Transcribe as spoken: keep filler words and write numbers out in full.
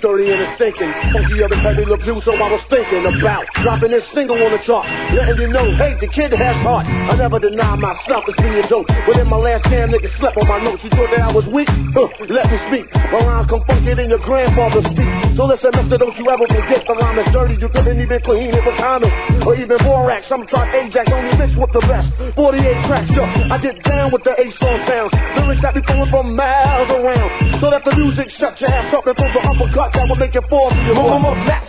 dirty and it's stinking. Funky of the heavy review, so I was thinking about dropping this single on the chart, letting you know, hey, the kid has heart. I never deny myself as being dope, but in my last jam, niggas slept on my notes. You thought that I was weak? Huh, let me speak. My rhymes come funky than your grandfather speak. So listen, mister, don't you ever forget the rhyme is dirty. You couldn't even clean it with comments, or even Borax. Some try Ajax, only mix with the best. forty-eight tracks, yo, I get down with the A-song sounds. Lyrics that be going from miles around, so that the music shuts your ass up and throws the uppercut that will make it fall to your move. That's